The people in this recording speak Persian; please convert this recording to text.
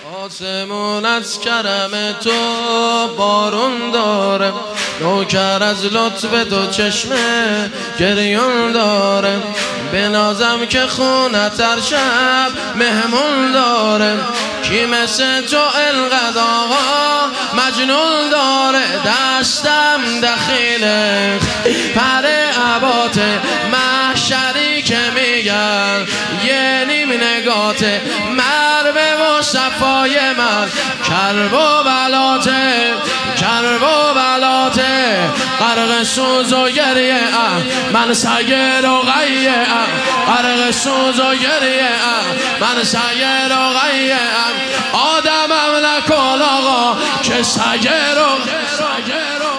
آسمون از کرم تو بارون داره، نوکر از لطف تو چشمه گریون داره. بنازم که خونت هر شب مهمون داره، کی مثل تو انقدر آقا مجنون داره. دستم دخیله پر عبات محشری که میگن یه نیم نگاته. مرو و صفای من کرب و بلاته، کرب و بلاته. غرق سوز و گریه من سیر و غیه، غرق سوز و گریه من سیر و غیه. آدمم نکن آقا که سیر و